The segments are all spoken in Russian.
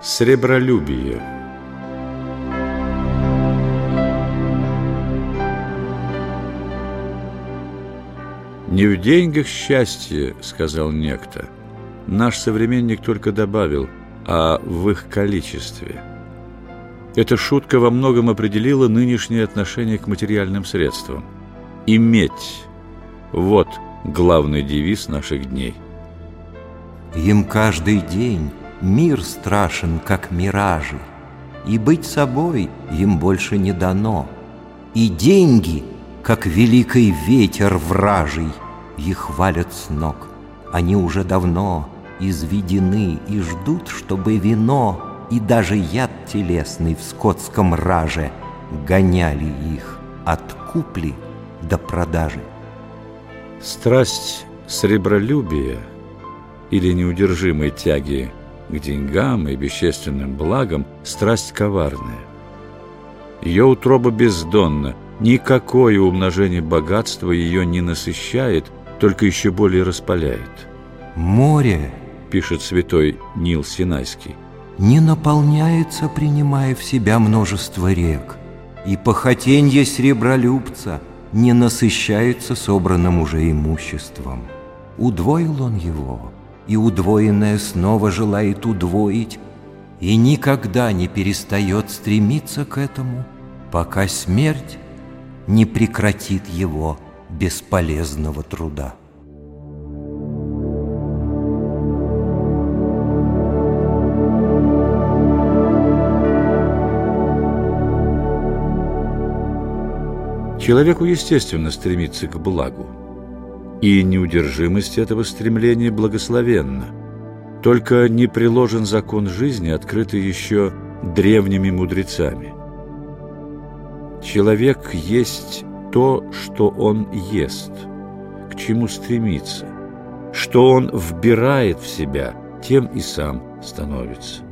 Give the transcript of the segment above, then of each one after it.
Сребролюбие. «Не в деньгах счастье, — сказал некто. Наш современник только добавил, а в их количестве». Эта шутка во многом определила нынешнее отношение к материальным средствам. «Иметь» — вот главный девиз наших дней. Им каждый день мир страшен, как миражи, и быть собой им больше не дано. И деньги, как великий ветер вражий, их валят с ног. Они уже давно изведены и ждут, чтобы вино и даже яд телесный в скотском раже гоняли их от купли до продажи. Страсть сребролюбия или неудержимой тяги к деньгам и вещественным благам – страсть коварная. Ее утроба бездонна, никакое умножение богатства ее не насыщает, только еще более распаляет. Море, пишет святой Нил Синайский, не наполняется, принимая в себя множество рек, и похотенье сребролюбца не насыщается собранным уже имуществом. Удвоил он его, и удвоенное снова желает удвоить, и никогда не перестает стремиться к этому, пока смерть не прекратит его бесполезного труда. Человеку естественно стремиться к благу, и неудержимость этого стремления благословенна. Только не приложен закон жизни, открытый еще древними мудрецами. Человек есть то, что он ест, к чему стремится, что он вбирает в себя, тем и сам становится.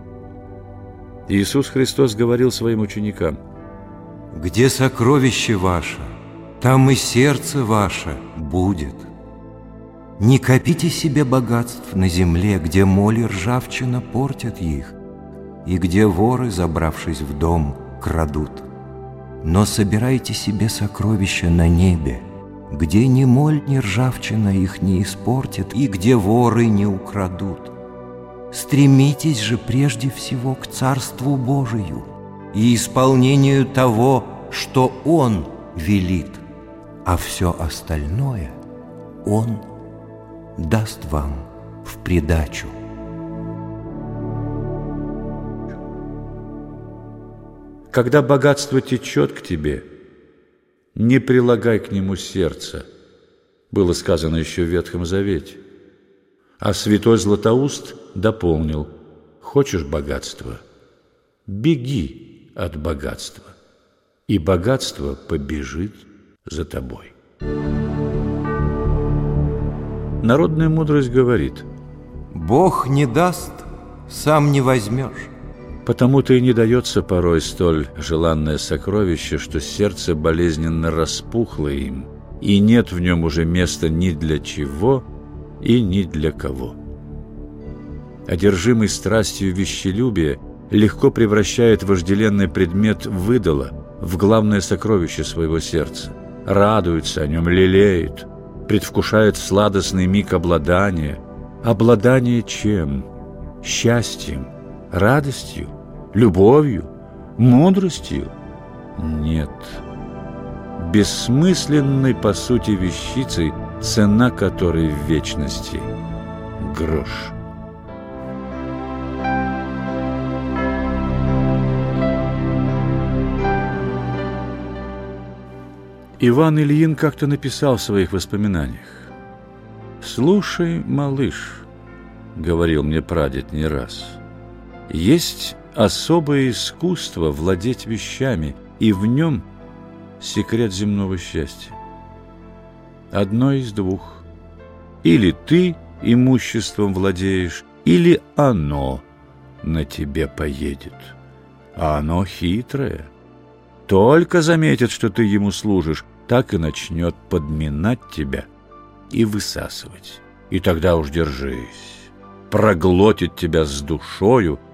Иисус Христос говорил своим ученикам: «Где сокровище ваше, там и сердце ваше будет. Не копите себе богатств на земле, где моль и ржавчина портят их, и где воры, забравшись в дом, крадут. Но собирайте себе сокровища на небе, где ни моль, ни ржавчина их не испортят, и где воры не украдут. Стремитесь же прежде всего к Царству Божию и исполнению того, что Он велит, а все остальное Он даст вам в придачу». Когда богатство течет к тебе, не прилагай к нему сердца, было сказано еще в Ветхом Завете. А святой Златоуст дополнил: хочешь богатства, беги от богатства, и богатство побежит за тобой. Народная мудрость говорит: Бог не даст, сам не возьмешь. потому-то и не дается порой столь желанное сокровище, что сердце болезненно распухло им, и нет в нем уже места ни для чего и ни для кого. Одержимый страстью вещелюбия легко превращает вожделенный предмет в идола, в главное сокровище своего сердца, радуется о нем, лелеет, предвкушает сладостный миг обладания. Обладание чем? Счастьем, радостью, любовью, мудростью? Нет. Бессмысленной, по сути, вещицей, цена которой в вечности — грош. Иван Ильин как-то написал в своих воспоминаниях: «Слушай, малыш, — говорил мне прадед не раз, — есть особое искусство владеть вещами, и в нем секрет земного счастья. Одно из двух: или ты имуществом владеешь, или оно на тебе поедет. А оно хитрое. Только заметит, что ты ему служишь, так и начнет подминать тебя и высасывать. И тогда уж держись. Проглотит тебя с душою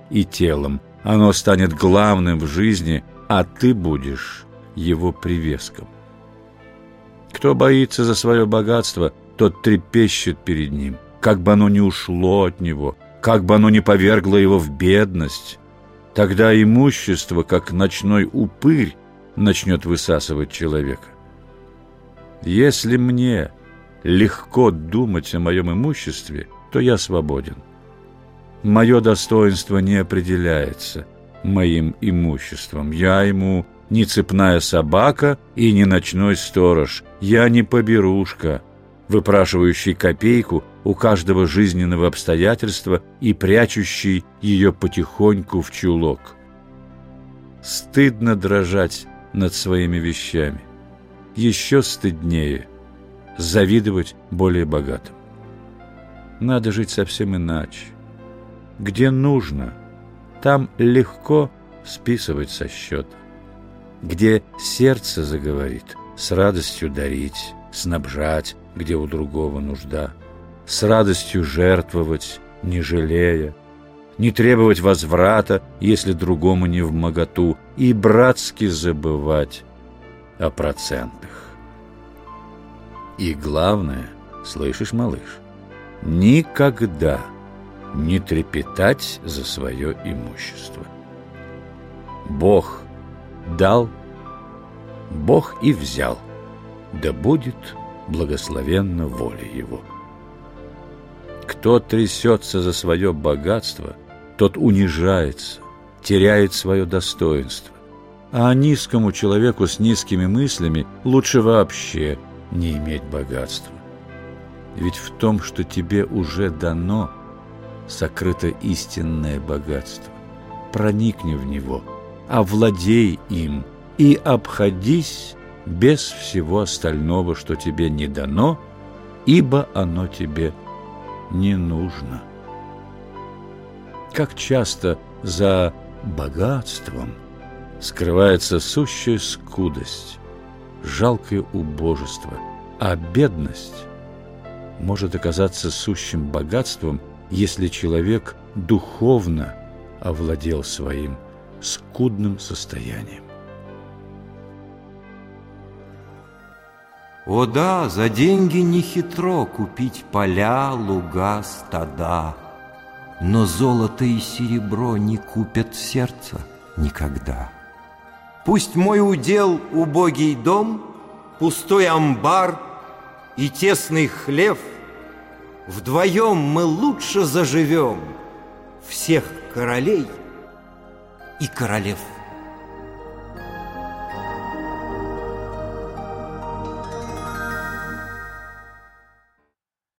и телом. Оно станет главным в жизни, а ты будешь его привеском. Кто боится за свое богатство, тот трепещет перед ним, как бы оно ни ушло от него, как бы оно ни повергло его в бедность. Тогда имущество, как ночной упырь, начнет высасывать человека. Если мне легко думать о моем имуществе, то я свободен. Мое достоинство не определяется моим имуществом. Я ему не цепная собака и не ночной сторож. Я не поберушка, выпрашивающий копейку у каждого жизненного обстоятельства и прячущий ее потихоньку в чулок. Стыдно дрожать над своими вещами. Еще стыднее завидовать более богатым. Надо жить совсем иначе. Где нужно, там легко списывать со счета. Где сердце заговорит, с радостью дарить, снабжать, где у другого нужда, с радостью жертвовать, не жалея, не требовать возврата, если другому не вмоготу, и братски забывать о процентах. И главное, слышишь, малыш, никогда не трепетать за свое имущество. Бог дал, Бог и взял, да будет благословенна воля Его. Кто трясется за свое богатство, тот унижается, теряет свое достоинство. А низкому человеку с низкими мыслями лучше вообще не иметь богатства. Ведь в том, что тебе уже дано, сокрыто истинное богатство. Проникни в него, овладей им и обходись без всего остального, что тебе не дано, ибо оно тебе не нужно. Как часто за богатством скрывается сущая скудость, жалкое убожество, а бедность может оказаться сущим богатством, если человек духовно овладел своим скудным состоянием. О да, за деньги нехитро купить поля, луга, стада, но золото и серебро не купят сердца никогда. Пусть мой удел убогий дом, пустой амбар и тесный хлев, вдвоем мы лучше заживем всех королей и королев.